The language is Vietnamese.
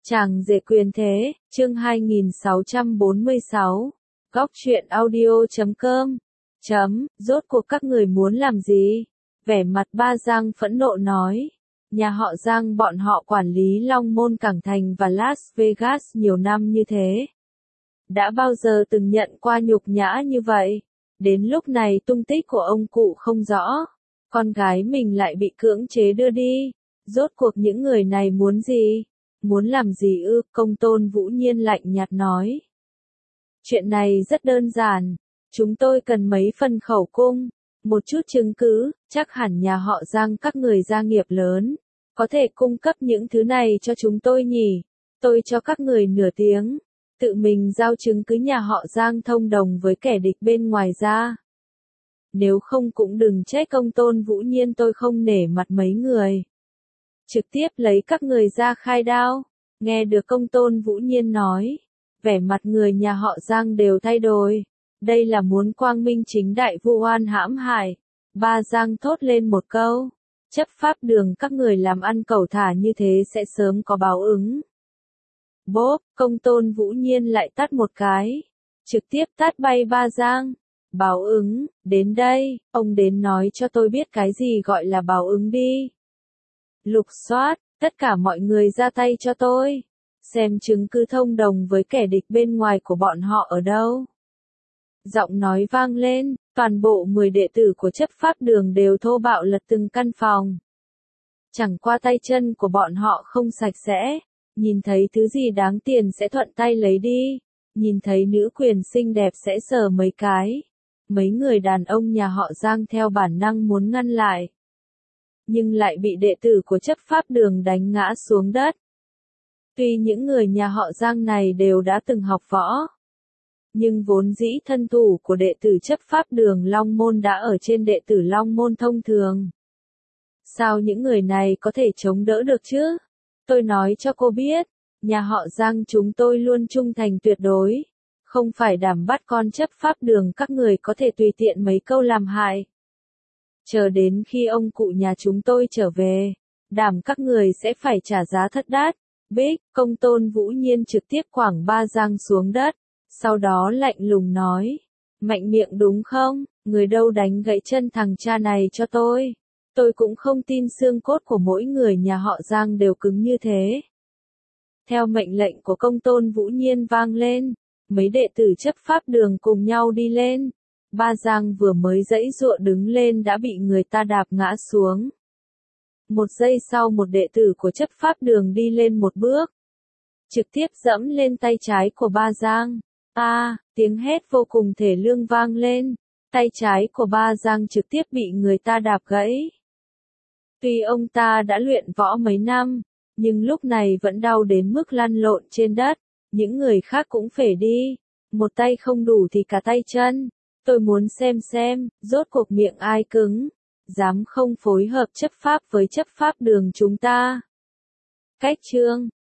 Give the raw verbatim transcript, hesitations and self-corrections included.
Chàng rể quyền thế, chương hai nghìn sáu trăm bốn mươi sáu, góc truyện audio chấm com, chấm, rốt cuộc các người muốn làm gì? Vẻ mặt ba Giang phẫn nộ nói, nhà họ Giang bọn họ quản lý Long Môn Cảng Thành và Las Vegas nhiều năm như thế. Đã bao giờ từng nhận qua nhục nhã như vậy? Đến lúc này tung tích của ông cụ không rõ, con gái mình lại bị cưỡng chế đưa đi, rốt cuộc những người này muốn gì? Muốn làm gì ư? Công tôn Vũ Nhiên lạnh nhạt nói. Chuyện này rất đơn giản, chúng tôi cần mấy phần khẩu cung, một chút chứng cứ, chắc hẳn nhà họ Giang các người gia nghiệp lớn, có thể cung cấp những thứ này cho chúng tôi nhỉ, tôi cho các người nửa tiếng, tự mình giao chứng cứ nhà họ Giang thông đồng với kẻ địch bên ngoài ra. Nếu không cũng đừng trách công tôn Vũ Nhiên tôi không nể mặt mấy người. Trực tiếp lấy các người ra khai đao. Nghe được công tôn Vũ Nhiên nói, vẻ mặt người nhà họ Giang đều thay đổi. Đây là muốn quang minh chính đại vu oan hãm hại. Ba Giang thốt lên một câu, chấp pháp đường các người làm ăn cẩu thả như thế sẽ sớm có báo ứng. Bốp, công tôn Vũ Nhiên lại tát một cái, trực tiếp tát bay ba Giang. Báo ứng, đến đây, ông đến nói cho tôi biết cái gì gọi là báo ứng đi. Lục soát, tất cả mọi người ra tay cho tôi. Xem chứng cứ thông đồng với kẻ địch bên ngoài của bọn họ ở đâu. Giọng nói vang lên, toàn bộ mười đệ tử của chấp pháp đường đều thô bạo lật từng căn phòng. Chẳng qua tay chân của bọn họ không sạch sẽ, nhìn thấy thứ gì đáng tiền sẽ thuận tay lấy đi, nhìn thấy nữ quyền xinh đẹp sẽ sờ mấy cái. Mấy người đàn ông nhà họ Giang theo bản năng muốn ngăn lại, nhưng lại bị đệ tử của chấp pháp đường đánh ngã xuống đất. Tuy những người nhà họ Giang này đều đã từng học võ, nhưng vốn dĩ thân thủ của đệ tử chấp pháp đường Long Môn đã ở trên đệ tử Long Môn thông thường. Sao những người này có thể chống đỡ được chứ? Tôi nói cho cô biết, nhà họ Giang chúng tôi luôn trung thành tuyệt đối, không phải đảm bắt con chấp pháp đường các người có thể tùy tiện mấy câu làm hại. Chờ đến khi ông cụ nhà chúng tôi trở về, đảm các người sẽ phải trả giá thất đát. Bích, công tôn Vũ Nhiên trực tiếp quẳng ba Giang xuống đất, sau đó lạnh lùng nói, mạnh miệng đúng không, người đâu đánh gãy chân thằng cha này cho tôi. Tôi cũng không tin xương cốt của mỗi người nhà họ Giang đều cứng như thế. Theo mệnh lệnh của công tôn Vũ Nhiên vang lên, mấy đệ tử chấp pháp đường cùng nhau đi lên. Ba Giang vừa mới giãy giụa đứng lên đã bị người ta đạp ngã xuống. Một giây sau một đệ tử của chấp pháp đường đi lên một bước, trực tiếp dẫm lên tay trái của ba Giang. A, à, tiếng hét vô cùng thể lương vang lên, tay trái của ba Giang trực tiếp bị người ta đạp gãy. Tuy ông ta đã luyện võ mấy năm, nhưng lúc này vẫn đau đến mức lăn lộn trên đất, những người khác cũng phải đi, một tay không đủ thì cả tay chân. Tôi muốn xem xem, rốt cuộc miệng ai cứng, dám không phối hợp chấp pháp với chấp pháp đường chúng ta. Cách chương